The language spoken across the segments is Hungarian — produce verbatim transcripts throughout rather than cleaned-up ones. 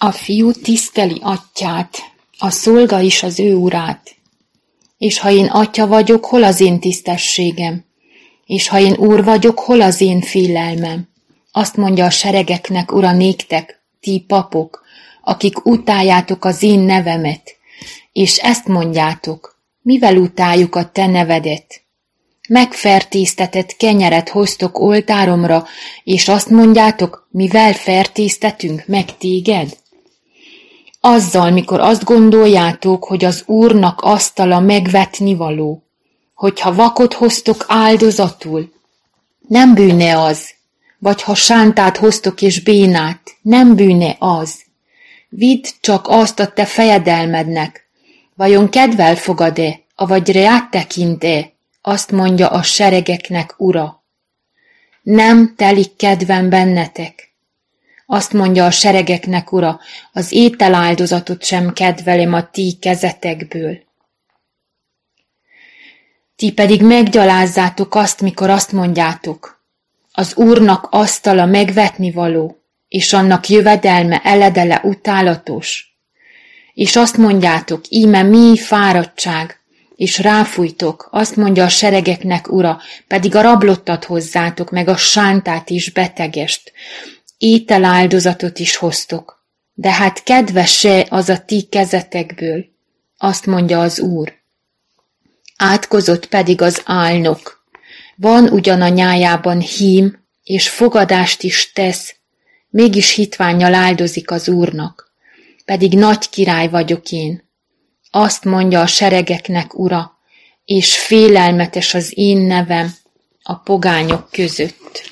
A fiú tiszteli atyját, a szolga is az ő urát. És ha én atya vagyok, hol az én tisztességem? És ha én úr vagyok, hol az én félelmem? Azt mondja a seregeknek ura néktek, ti papok, akik utáljátok az én nevemet, és ezt mondjátok, mivel utáljuk a te nevedet? Megfertéztetett kenyeret hoztok oltáromra, és azt mondjátok, mivel fertéztetünk meg téged? Azzal, mikor azt gondoljátok, hogy az Úrnak asztala megvetnivaló, hogyha vakot hoztok áldozatul, nem bűne az, vagy ha sántát hoztok és bénát, nem bűne az. Vidd csak azt a te fejedelmednek, vajon kedvel fogad-e, avagy reát tekint-e, azt mondja a seregeknek ura. Nem telik kedvem bennetek. Azt mondja a seregeknek ura, az ételáldozatot sem kedvelem a ti kezetekből. Ti pedig meggyalázzátok azt, mikor azt mondjátok, az Úrnak asztala megvetnivaló, és annak jövedelme eledele utálatos. És azt mondjátok, íme mi fáradtság, és ráfújtok, azt mondja a seregeknek ura, pedig a rablottat hozzátok, meg a sántát is betegest, ételáldozatot is hoztok, de hát kedves-e az a ti kezetekből, azt mondja az Úr. Átkozott pedig az álnok, van ugyan a nyájában hím, és fogadást is tesz, mégis hitvánnyal áldozik az Úrnak, pedig nagy király vagyok én. Azt mondja a seregeknek ura, és félelmetes az én nevem a pogányok között.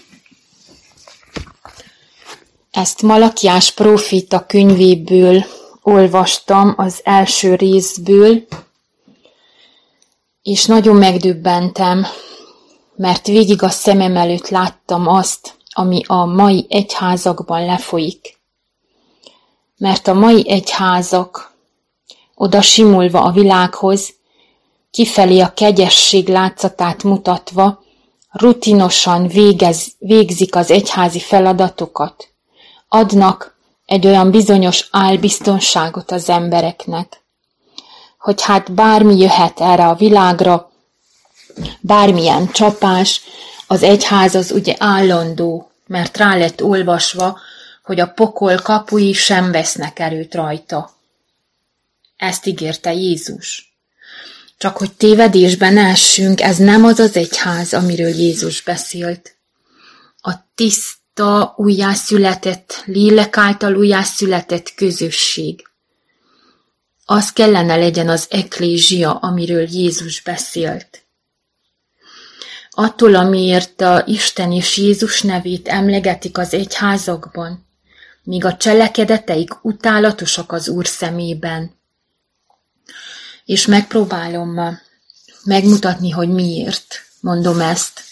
Ezt Malakiás próféta könyvéből olvastam, az első részből, és nagyon megdöbbentem, mert végig a szemem előtt láttam azt, ami a mai egyházakban lefolyik. Mert a mai egyházak, oda simulva a világhoz, kifelé a kegyesség látszatát mutatva, rutinosan végez, végzik az egyházi feladatokat, adnak egy olyan bizonyos álbiztonságot az embereknek, hogy hát bármi jöhet erre a világra, bármilyen csapás, az egyház az ugye állandó, mert rá lett olvasva, hogy a pokol kapui sem vesznek erőt rajta. Ezt ígérte Jézus. Csak hogy tévedésben ne essünk, ez nem az az egyház, amiről Jézus beszélt. A tiszta, újjászületett, lélek által újjászületett közösség. Az kellene legyen az eklézsia, amiről Jézus beszélt. Attól, amiért a Isten és Jézus nevét emlegetik az egyházakban, míg a cselekedeteik utálatosak az Úr szemében. És megpróbálom megmutatni, hogy miért mondom ezt.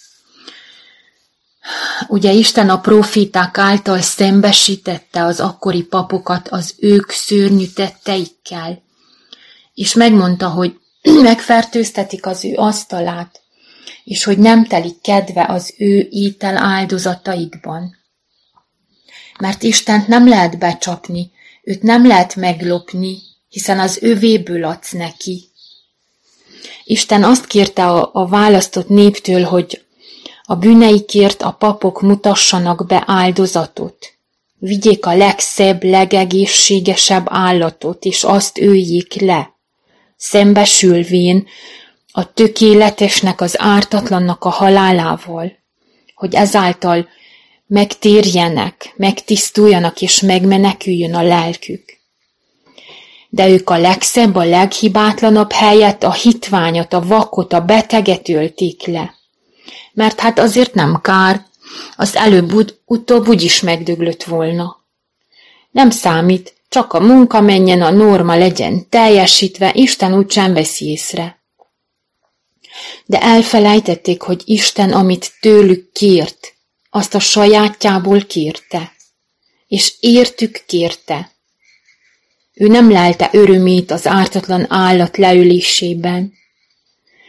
Ugye Isten a proféták által szembesítette az akkori papokat az ők szörnyű tetteikkel, és megmondta, hogy megfertőztetik az ő asztalát, és hogy nem telik kedve az ő étel áldozataikban. Mert Istent nem lehet becsapni, őt nem lehet meglopni, hiszen az övéből adsz neki. Isten azt kérte a, a választott néptől, hogy a bűneikért a papok mutassanak be áldozatot. Vigyék a legszebb, legegészségesebb állatot, és azt öljék le, szembesülvén a tökéletesnek, az ártatlannak a halálával, hogy ezáltal megtérjenek, megtisztuljanak, és megmeneküljön a lelkük. De ők a legszebb, a leghibátlanabb helyett a hitványat, a vakot, a beteget ölték le. Mert hát azért nem kár, az előbb-utóbb úgyis megdöglött volna. Nem számít, csak a munka menjen, a norma legyen teljesítve, Isten úgysem veszi észre. De elfelejtették, hogy Isten, amit tőlük kért, azt a sajátjából kérte, és értük kérte. Ő nem lelte örömét az ártatlan állat leölésében,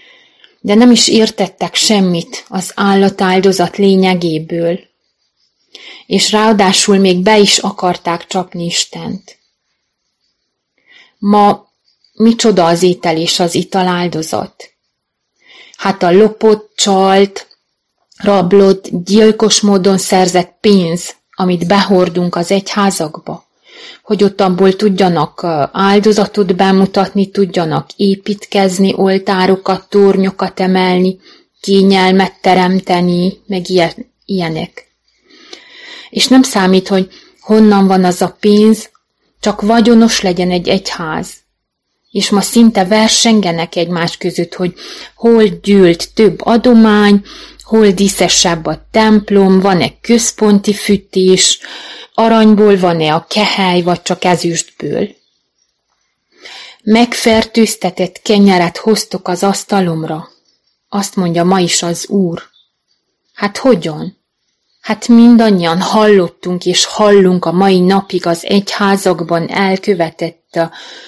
de nem is értettek semmit az állatáldozat lényegéből. És ráadásul még be is akarták csapni Istent. Ma micsoda az étel és az ital áldozat? Hát a lopott, csalt, rablott, gyilkos módon szerzett pénz, amit behordunk az egyházakba, hogy ott abból tudjanak áldozatot bemutatni, tudjanak építkezni, oltárokat, tornyokat emelni, kényelmet teremteni, meg ilyen, ilyenek. És nem számít, hogy honnan van az a pénz, csak vagyonos legyen egy egyház. És ma szinte versengenek egymás között, hogy hol gyűlt több adomány, hol díszesebb a templom, van-e központi fűtés, aranyból van-e a kehely, vagy csak ezüstből. Megfertőztetett kenyeret hoztok az asztalomra, azt mondja ma is az Úr. Hát hogyan? Hát mindannyian hallottunk és hallunk a mai napig az egyházakban elkövetett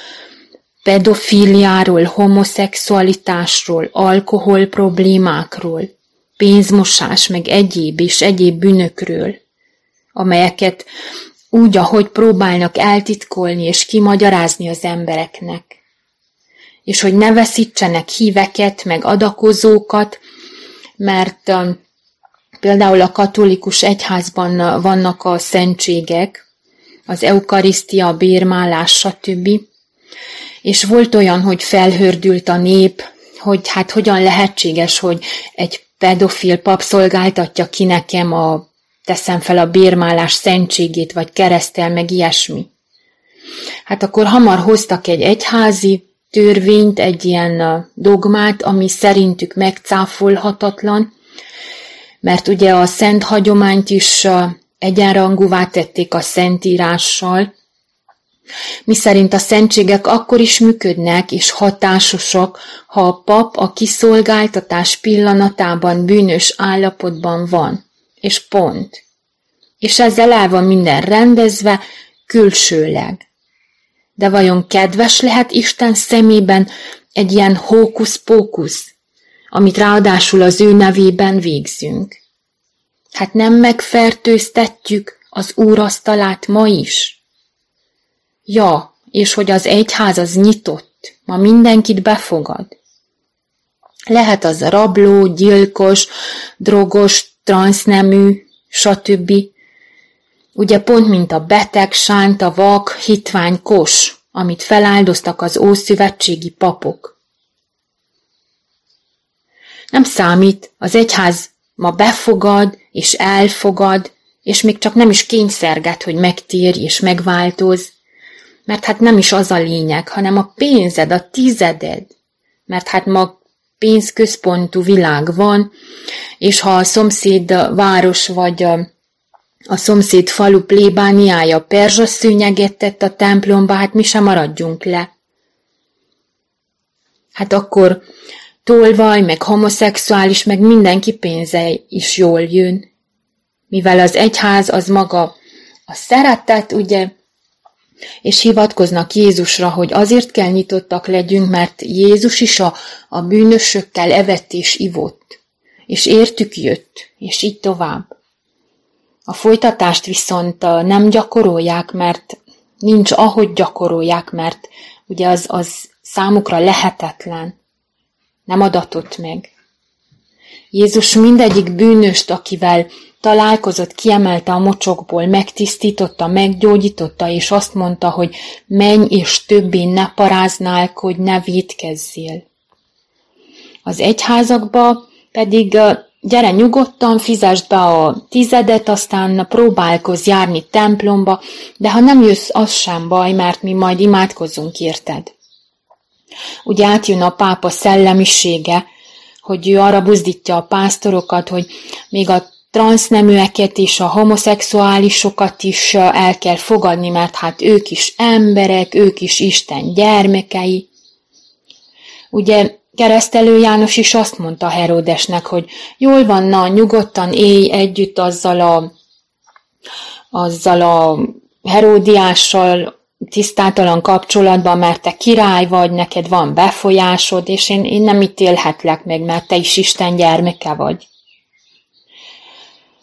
pedofíliáról, homoszexualitásról, alkohol problémákról, pénzmosás, meg egyéb és egyéb bűnökről, amelyeket úgy, ahogy próbálnak eltitkolni és kimagyarázni az embereknek. És hogy ne veszítsenek híveket, meg adakozókat, mert um, például a katolikus egyházban vannak a szentségek, az eukarisztia, a bérmálás, stb. És volt olyan, hogy felhördült a nép, hogy hát hogyan lehetséges, hogy egy pedofil pap szolgáltatja ki nekem a, teszem fel a bérmálás szentségét, vagy keresztel, meg ilyesmi. Hát akkor hamar hoztak egy egyházi törvényt, egy ilyen dogmát, ami szerintük megcáfolhatatlan, mert ugye a szent hagyományt is egyenrangúvá tették a szentírással, miszerint a szentségek akkor is működnek és hatásosak, ha a pap a kiszolgáltatás pillanatában bűnös állapotban van, és pont. És ezzel el van minden rendezve, külsőleg. De vajon kedves lehet Isten szemében egy ilyen hókusz-pókusz, amit ráadásul az ő nevében végzünk? Hát nem megfertőztetjük az Úr asztalát ma is? Ja, és hogy az egyház az nyitott, ma mindenkit befogad. Lehet az rabló, gyilkos, drogos, transznemű, stb. Ugye pont mint a beteg, sánta, vak, hitvány, kos, amit feláldoztak az ószövetségi papok. Nem számít, az egyház ma befogad és elfogad, és még csak nem is kényszerget, hogy megtérj és megváltoz, mert hát nem is az a lényeg, hanem a pénzed, a tizeded. Mert hát ma pénzközpontú világ van, és ha a szomszéd város vagy a, a szomszéd falu plébániája perzsaszőnyeget tett a templomba, hát mi sem maradjunk le. Hát akkor tolvaj, meg homoszexuális, meg mindenki pénze is jól jön. Mivel az egyház az maga a szeretet, ugye, és hivatkoznak Jézusra, hogy azért kell nyitottak legyünk, mert Jézus is a, a bűnösökkel evett és ivott, és értük jött, és így tovább. A folytatást viszont nem gyakorolják, mert nincs ahogy gyakorolják, mert ugye az, az számukra lehetetlen, nem adatott meg. Jézus mindegyik bűnöst, akivel találkozott, kiemelte a mocsokból, megtisztította, meggyógyította, és azt mondta, hogy menj és többé ne paráználkodj, ne vétkezzél. Az egyházakba pedig gyere nyugodtan, fizesd be a tizedet, aztán próbálkozz járni templomba, de ha nem jössz, az sem baj, mert mi majd imádkozzunk érted. Ugye átjön a pápa szellemisége, hogy ő arra buzdítja a pásztorokat, hogy még a transzneműeket és a homoszexuálisokat is el kell fogadni, mert hát ők is emberek, ők is Isten gyermekei. Ugye Keresztelő János is azt mondta Heródesnek, hogy jól van, na, nyugodtan élj együtt azzal a, azzal a Heródiással tisztátalan kapcsolatban, mert te király vagy, neked van befolyásod, és én, én nem ítélhetlek meg, mert te is Isten gyermeke vagy.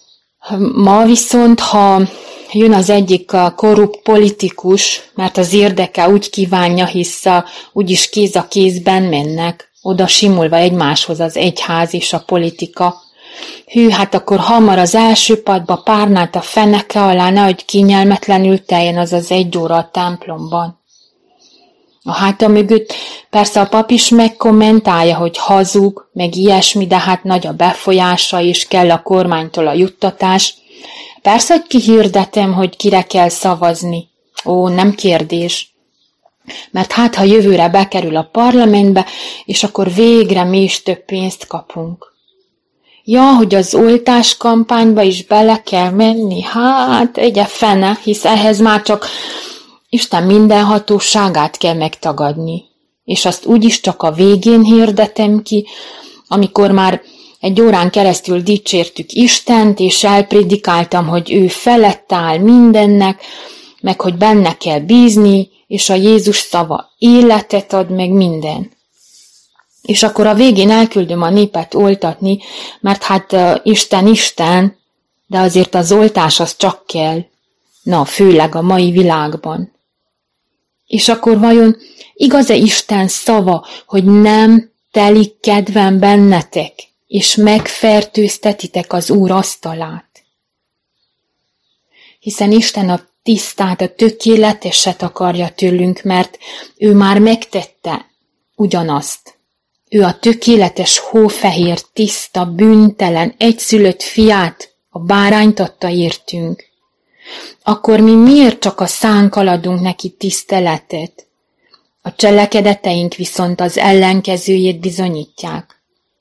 Ma viszont, ha jön az egyik korrupt politikus, mert az érdeke úgy kívánja, hisz úgyis kéz a kézben mennek, oda simulva egymáshoz az egyház és a politika. Hű, hát akkor hamar az első padba párnált a feneke alá, nehogy kényelmetlenül teljen az az egy óra a templomban. A háta mögött persze a pap is megkommentálja, hogy hazug, meg ilyesmi, de hát nagy a befolyása, és kell a kormánytól a juttatás. Persze, hogy kihirdetem, hogy kire kell szavazni. Ó, nem kérdés. Mert hát, ha jövőre bekerül a parlamentbe, és akkor végre mi is több pénzt kapunk. Ja, hogy az oltás kampányba is bele kell menni, hát egye fene, hisz ehhez már csak Isten minden hatóságát kell megtagadni. És azt úgyis csak a végén hirdetem ki, amikor már egy órán keresztül dicsértük Istent, és elpredikáltam, hogy ő felett áll mindennek, meg hogy benne kell bízni, és a Jézus szava életet ad, meg minden. És akkor a végén elküldöm a népet oltatni, mert hát uh, Isten Isten, de azért az oltás az csak kell. Na, főleg a mai világban. És akkor vajon igaz-e Isten szava, hogy nem telik kedvem bennetek, és megfertőztetitek az Úr asztalát? Hiszen Isten a tisztát, a tökéleteset akarja tőlünk, mert ő már megtette ugyanazt. Ő a tökéletes, hófehér, tiszta, bűntelen, egyszülött fiát, a bárányt adta értünk. Akkor mi miért csak a szánkkal adunk neki tiszteletet? A cselekedeteink viszont az ellenkezőjét bizonyítják.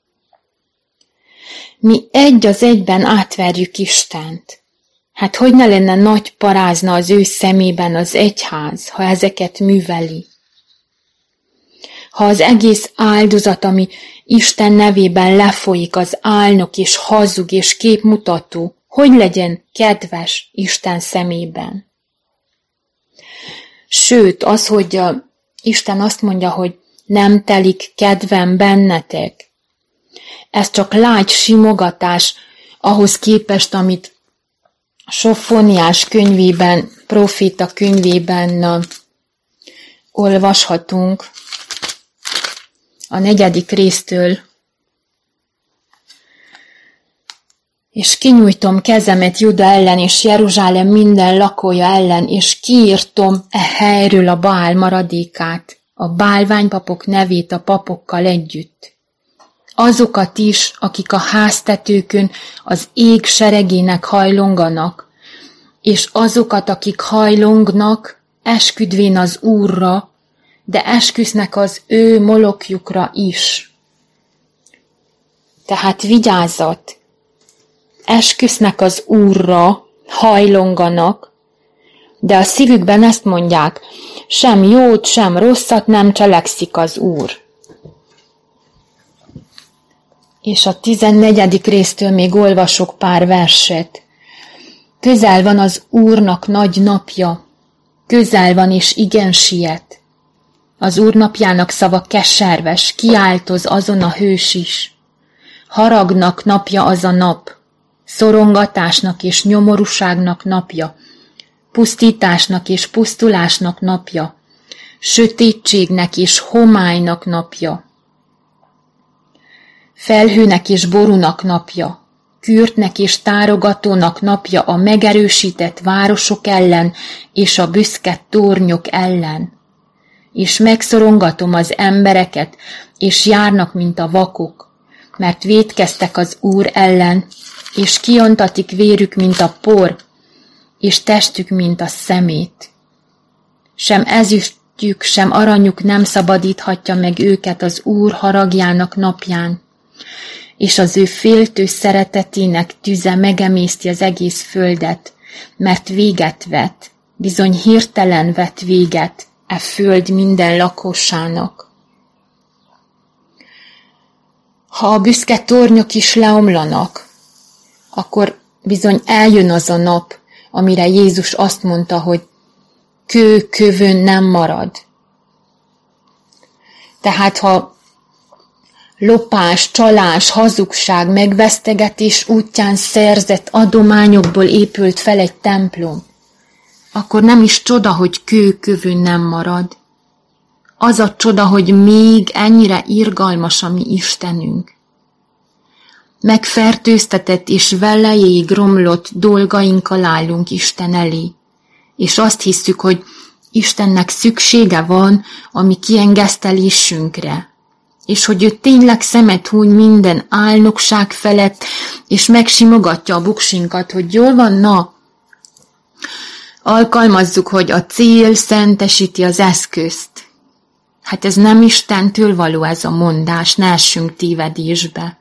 Mi egy az egyben átverjük Istent. Hát hogy ne lenne nagy parázna az ő szemében az egyház, ha ezeket műveli? Ha az egész áldozat, ami Isten nevében lefolyik, az álnok és hazug és képmutató, hogy legyen kedves Isten szemében? Sőt, az, hogy Isten azt mondja, hogy nem telik kedvem bennetek, ez csak lágy simogatás ahhoz képest, amit Sofóniás könyvében, proféta könyvében olvashatunk a negyedik résztől. És kinyújtom kezemet Juda ellen, és Jeruzsálem minden lakója ellen, és kiírtom e helyről a Baál maradékát, a bálványpapok nevét a papokkal együtt. Azokat is, akik a háztetőkön az ég seregének hajlonganak, és azokat, akik hajlongnak, esküdvén az Úrra, de esküsznek az ő molokjukra is. Tehát vigyázzat! Esküsznek az Úrra, hajlonganak, de a szívükben ezt mondják, sem jót, sem rosszat nem cselekszik az Úr. És a tizennegyedik résztől még olvasok pár verset. Közel van az Úrnak nagy napja, közel van és igen siet. Az Úr napjának szava keserves, kiáltoz azon a hős is. Haragnak napja az a nap, szorongatásnak és nyomorúságnak napja, pusztításnak és pusztulásnak napja, sötétségnek és homálynak napja, felhőnek és borúnak napja, kürtnek és tárogatónak napja a megerősített városok ellen és a büszke tornyok ellen. És megszorongatom az embereket, és járnak, mint a vakok, mert vétkeztek az Úr ellen, és kiontatik vérük, mint a por, és testük, mint a szemét. Sem ezüstjük, sem aranyuk nem szabadíthatja meg őket az Úr haragjának napján, és az ő féltő szeretetének tüze megemészti az egész földet, mert véget vet, bizony hirtelen vet véget e föld minden lakosának. Ha a büszke tornyok is leomlanak, akkor bizony eljön az a nap, amire Jézus azt mondta, hogy kő kövön nem marad. Tehát ha lopás, csalás, hazugság, megvesztegetés útján szerzett adományokból épült fel egy templom, akkor nem is csoda, hogy kőkövön nem marad. Az a csoda, hogy még ennyire irgalmas a mi Istenünk. Megfertőztetett és velejéig romlott dolgainkkal állunk Isten elé, és azt hiszük, hogy Istennek szüksége van a mi kiengesztelésünkre, és hogy ő tényleg szemet húny minden álnokság felett, és megsimogatja a buksinkat, hogy jól van, na, alkalmazzuk, hogy a cél szentesíti az eszközt. Hát ez nem Istentől való ez a mondás, ne essünk tévedésbe.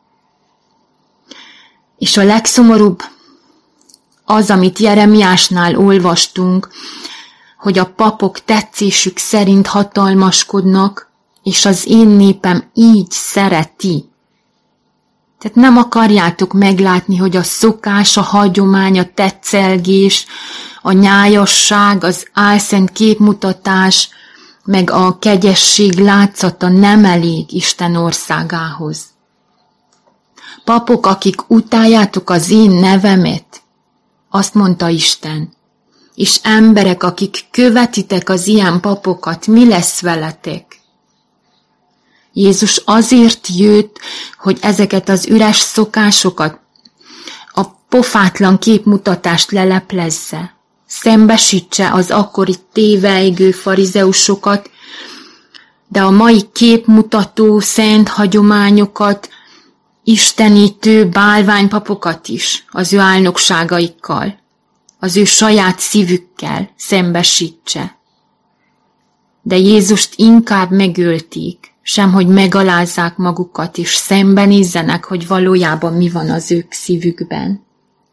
És a legszomorúbb az, amit Jeremiásnál olvastunk, hogy a papok tetszésük szerint hatalmaskodnak, és az én népem így szereti. Tehát nem akarjátok meglátni, hogy a szokás, a hagyomány, a tetszelgés, a nyájasság, az álszent képmutatás, meg a kegyesség látszata nem elég Isten országához. Papok, akik utáljátok az én nevemet, azt mondta Isten, és emberek, akik követitek az ilyen papokat, mi lesz veletek? Jézus azért jött, hogy ezeket az üres szokásokat, a pofátlan képmutatást leleplezze, szembesítse az akkori tévejgő farizeusokat, de a mai képmutató szent hagyományokat, istenítő bálványpapokat is az ő álnokságaikkal, az ő saját szívükkel szembesítse. De Jézust inkább megölték, semhogy megalázzák magukat, és szembenézzenek, hogy valójában mi van az ők szívükben.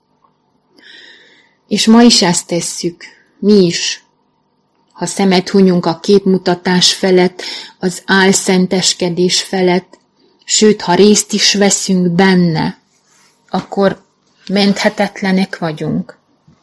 És ma is ezt tesszük, mi is, ha szemet hunyunk a képmutatás felett, az álszenteskedés felett, sőt, ha részt is veszünk benne, akkor menthetetlenek vagyunk.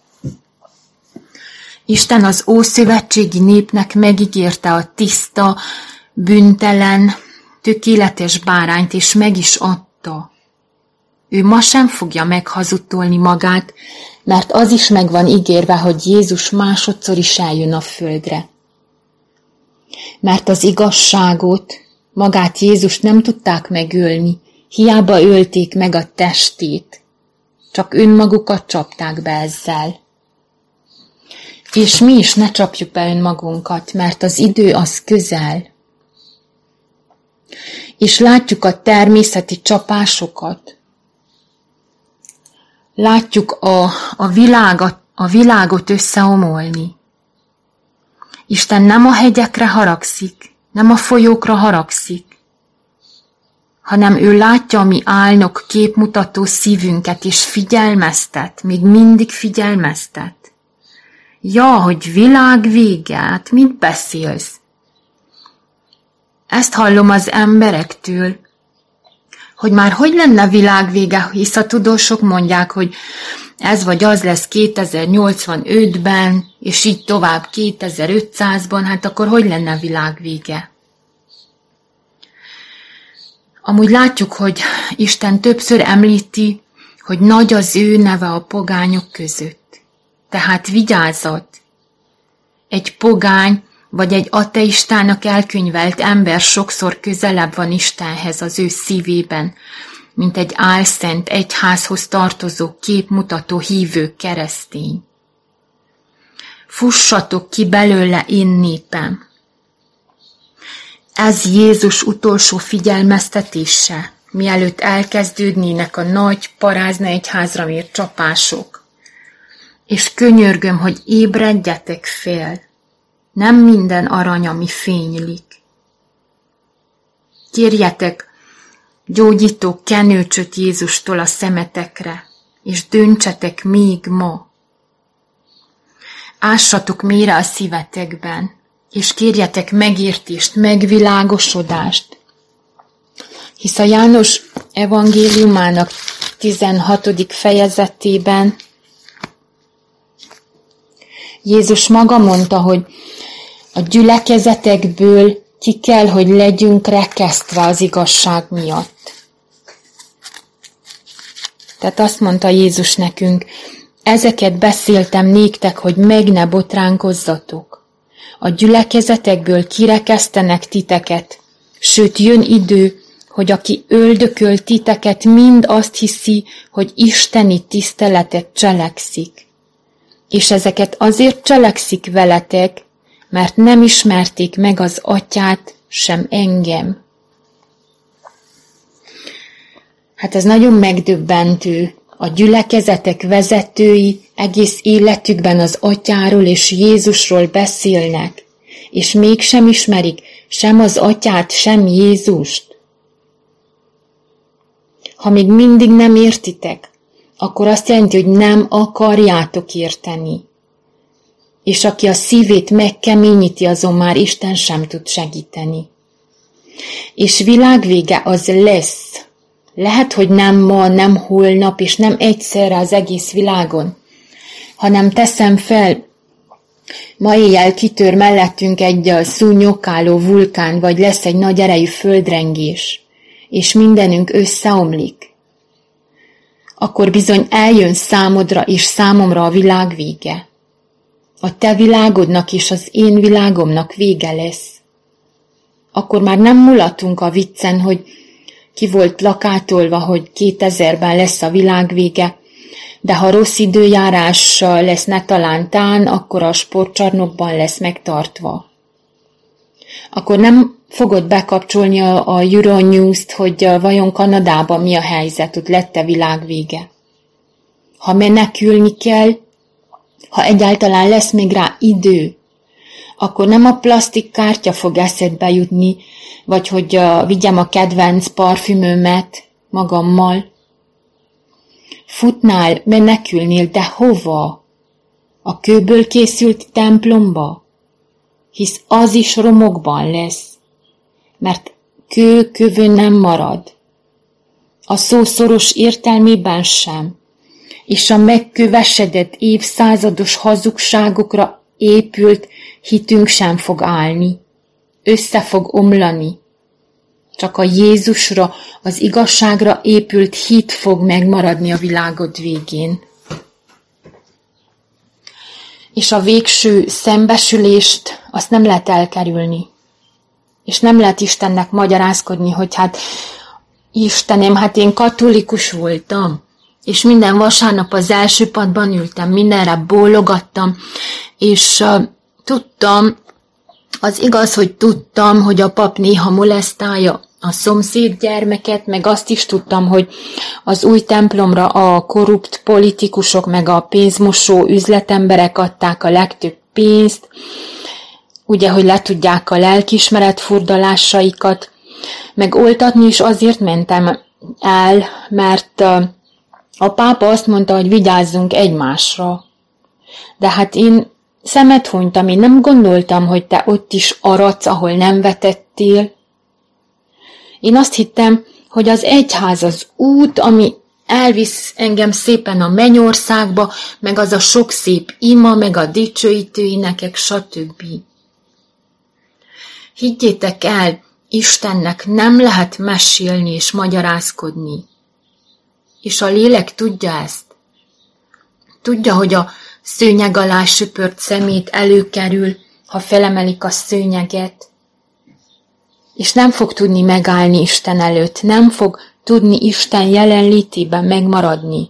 Isten az ószövetségi népnek megígérte a tiszta, bűntelen, tökéletes bárányt, és meg is adta. Ő ma sem fogja meghazudtolni magát, mert az is meg van ígérve, hogy Jézus másodszor is eljön a földre. Mert az igazságot, magát Jézust nem tudták megölni, hiába ölték meg a testét, csak önmagukat csapták be ezzel. És mi is ne csapjuk be önmagunkat, mert az idő az közel. És látjuk a természeti csapásokat. Látjuk a, a, világot, a világot összeomolni. Isten nem a hegyekre haragszik, nem a folyókra haragszik, hanem ő látja a mi álnok képmutató szívünket, és figyelmeztet, még mindig figyelmeztet. Ja, hogy világ vége, hát mit beszélsz? Ezt hallom az emberektől, hogy már hogy lenne világ vége, hisz a tudósok mondják, hogy ez vagy az lesz kétezer-nyolcvanötben, és így tovább kétezer-ötszázban, hát akkor hogy lenne világ vége? Amúgy látjuk, hogy Isten többször említi, hogy nagy az ő neve a pogányok között. Tehát vigyázzat! Egy pogány vagy egy ateistának elkönyvelt ember sokszor közelebb van Istenhez az ő szívében, mint egy álszent, egyházhoz tartozó, képmutató, hívő keresztény. Fussatok ki belőle, én népem! Ez Jézus utolsó figyelmeztetése, mielőtt elkezdődnének a nagy parázna egyházra mért csapások. És könyörgöm, hogy ébredjetek fel, nem minden arany, ami fénylik. Kérjetek gyógyító kenőcsöt Jézustól a szemetekre, és döntsetek még ma. Ássatok mélyre a szívetekben, és kérjetek megértést, megvilágosodást. Hisz a János evangéliumának tizenhatodik fejezetében Jézus maga mondta, hogy a gyülekezetekből ki kell, hogy legyünk rekesztve az igazság miatt. Tehát azt mondta Jézus nekünk, ezeket beszéltem néktek, hogy meg ne botránkozzatok. A gyülekezetekből kirekesztenek titeket, sőt jön idő, hogy aki öldököl titeket, mind azt hiszi, hogy isteni tiszteletet cselekszik. És ezeket azért cselekszik veletek, mert nem ismerték meg az Atyát, sem engem. Hát ez nagyon megdöbbentő. A gyülekezetek vezetői egész életükben az Atyáról és Jézusról beszélnek, és mégsem ismerik sem az Atyát, sem Jézust. Ha még mindig nem értitek, akkor azt jelenti, hogy nem akarjátok érteni. És aki a szívét megkeményíti, azon már Isten sem tud segíteni. És világvége az lesz. Lehet, hogy nem ma, nem holnap, és nem egyszerre az egész világon, hanem teszem fel, ma éjjel kitör mellettünk egy szúnyogkáló vulkán, vagy lesz egy nagy erejű földrengés, és mindenünk összeomlik. Akkor bizony eljön számodra és számomra a világ vége. A te világodnak és az én világomnak vége lesz. Akkor már nem mulatunk a viccen, hogy ki volt plakátolva, hogy kétezerben lesz a világ vége, de ha rossz időjárás lesz ne talántán, akkor a sportcsarnokban lesz megtartva. Akkor nem fogod bekapcsolni a Euronews-t, hogy vajon Kanadában mi a helyzet, ott lett-e világvége. Ha menekülni kell, ha egyáltalán lesz még rá idő, akkor nem a plastik kártya fog eszedbe jutni, vagy hogy uh, vigyem a kedvenc parfümömet magammal. Futnál, menekülnél, de hova? A kőből készült templomba? Hisz az is romokban lesz, mert kő kövön nem marad. A szó szoros értelmében sem, és a megkövesedett évszázados hazugságokra épült hitünk sem fog állni. Össze fog omlani. Csak a Jézusra, az igazságra épült hit fog megmaradni a világod végén. És a végső szembesülést azt nem lehet elkerülni. És nem lehet Istennek magyarázkodni, hogy hát Istenem, hát én katolikus voltam, és minden vasárnap az első padban ültem, mindenre bólogattam, és uh, tudtam, az igaz, hogy tudtam, hogy a pap néha molesztálja a szomszéd gyermeket, meg azt is tudtam, hogy az új templomra a korrupt politikusok, meg a pénzmosó üzletemberek adták a legtöbb pénzt, ugye, hogy le tudják a lelkiismeret furdalásaikat, meg oltatni is azért mentem el, mert a pápa azt mondta, hogy vigyázzunk egymásra. De hát én szemet hunytam, én nem gondoltam, hogy te ott is aradsz, ahol nem vetettél. Én azt hittem, hogy az egyház az út, ami elvisz engem szépen a mennyországba, meg az a sok szép ima, meg a dicsőítő énekek, stb. Higgyétek el, Istennek nem lehet mesélni és magyarázkodni. És a lélek tudja ezt. Tudja, hogy a szőnyeg alá söpört szemét előkerül, ha felemelik a szőnyeget. És nem fog tudni megállni Isten előtt, nem fog tudni Isten jelenlétében megmaradni.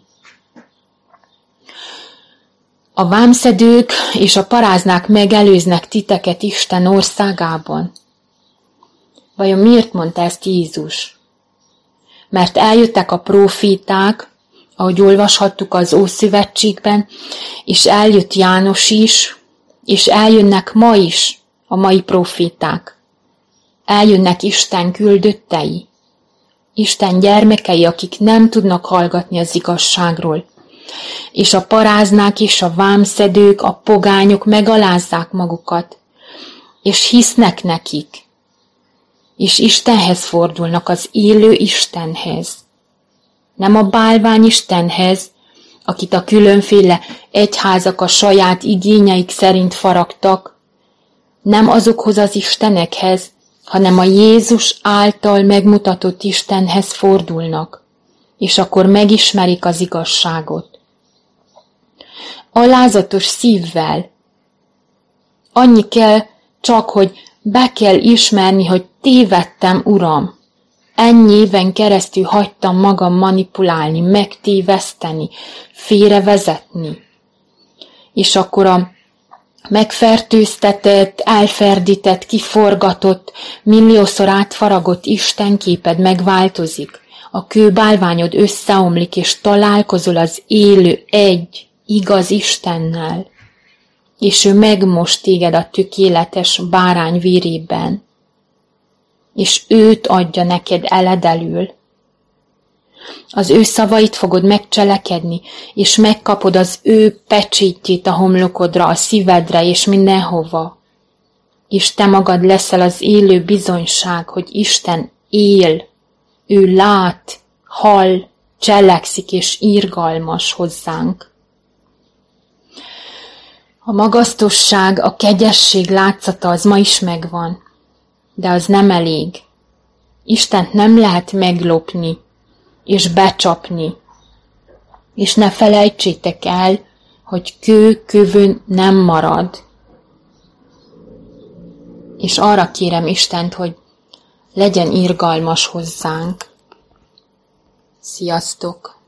A vámszedők és a paráznák megelőznek titeket Isten országában. Vajon miért mondta ezt Jézus? Mert eljöttek a próféták, ahogy olvashattuk az Ószövetségben, és eljött János is, és eljönnek ma is a mai próféták. Eljönnek Isten küldöttei, Isten gyermekei, akik nem tudnak hallgatni az igazságról. És a paráznák és a vámszedők, a pogányok megalázzák magukat, és hisznek nekik, és Istenhez fordulnak, az élő Istenhez. Nem a bálvány Istenhez, akit a különféle egyházak a saját igényeik szerint faragtak, nem azokhoz az istenekhez, hanem a Jézus által megmutatott Istenhez fordulnak, és akkor megismerik az igazságot. Alázatos szívvel. Annyi kell csak, hogy be kell ismerni, hogy tévedtem, Uram. Ennyi éven keresztül hagytam magam manipulálni, megtéveszteni, félrevezetni. És akkor a megfertőztetett, elferdített, kiforgatott, milliószor átfaragott istenképed megváltozik. A kőbálványod összeomlik, és találkozol az élő, egy, igaz Istennel. És ő megmos téged a tökéletes bárány vérében. És őt adja neked eledelül. Az ő szavait fogod megcselekedni, és megkapod az ő pecsétjét a homlokodra, a szívedre és mindenhova. És te magad leszel az élő bizonyság, hogy Isten él, ő lát, hall, cselekszik és irgalmas hozzánk. A magasztosság, a kegyesség látszata az ma is megvan, de az nem elég. Istent nem lehet meglopni és becsapni. És ne felejtsétek el, hogy kő kövön nem marad. És arra kérem Istent, hogy legyen irgalmas hozzánk. Sziasztok!